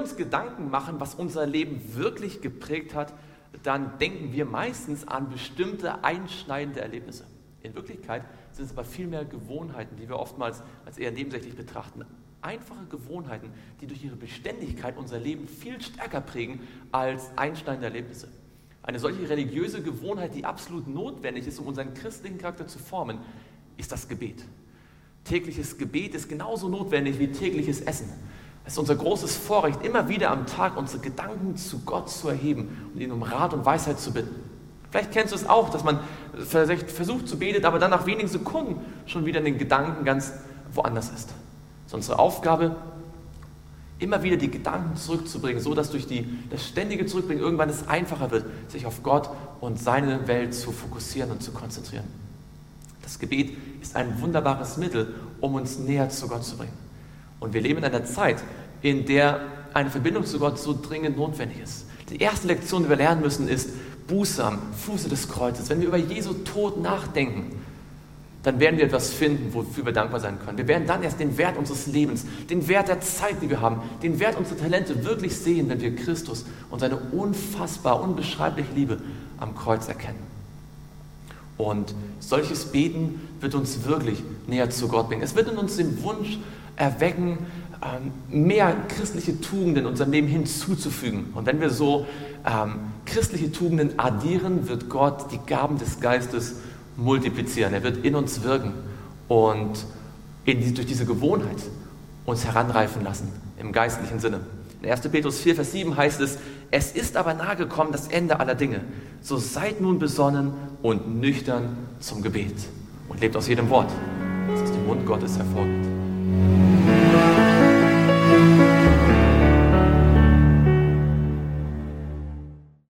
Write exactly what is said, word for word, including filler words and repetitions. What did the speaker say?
uns Gedanken machen, was unser Leben wirklich geprägt hat, dann denken wir meistens an bestimmte einschneidende Erlebnisse. In Wirklichkeit sind es aber viel mehr Gewohnheiten, die wir oftmals als eher nebensächlich betrachten. Einfache Gewohnheiten, die durch ihre Beständigkeit unser Leben viel stärker prägen als einschneidende Erlebnisse. Eine solche religiöse Gewohnheit, die absolut notwendig ist, um unseren christlichen Charakter zu formen, ist das Gebet. Tägliches Gebet ist genauso notwendig wie tägliches Essen. Es ist unser großes Vorrecht, immer wieder am Tag unsere Gedanken zu Gott zu erheben und ihn um Rat und Weisheit zu bitten. Vielleicht kennst du es auch, dass man versucht zu beten, aber dann nach wenigen Sekunden schon wieder in den Gedanken ganz woanders ist. Es ist unsere Aufgabe, immer wieder die Gedanken zurückzubringen, so dass durch die, das ständige Zurückbringen irgendwann es einfacher wird, sich auf Gott und seine Welt zu fokussieren und zu konzentrieren. Das Gebet ist ein wunderbares Mittel, um uns näher zu Gott zu bringen. Und wir leben in einer Zeit, in der eine Verbindung zu Gott so dringend notwendig ist. Die erste Lektion, die wir lernen müssen, ist Buße am Fuße des Kreuzes. Wenn wir über Jesu Tod nachdenken, dann werden wir etwas finden, wofür wir dankbar sein können. Wir werden dann erst den Wert unseres Lebens, den Wert der Zeit, die wir haben, den Wert unserer Talente wirklich sehen, wenn wir Christus und seine unfassbar, unbeschreibliche Liebe am Kreuz erkennen. Und solches Beten wird uns wirklich näher zu Gott bringen. Es wird in uns den Wunsch erwecken, mehr christliche Tugenden in unserem Leben hinzuzufügen. Und wenn wir so ähm, christliche Tugenden addieren, wird Gott die Gaben des Geistes multiplizieren. Er wird in uns wirken und in die, durch diese Gewohnheit uns heranreifen lassen, im geistlichen Sinne. In erster Petrus vier, Vers sieben heißt es, es ist aber nahe gekommen das Ende aller Dinge. So seid nun besonnen und nüchtern zum Gebet und lebt aus jedem Wort, das aus dem Mund Gottes hervorgeht.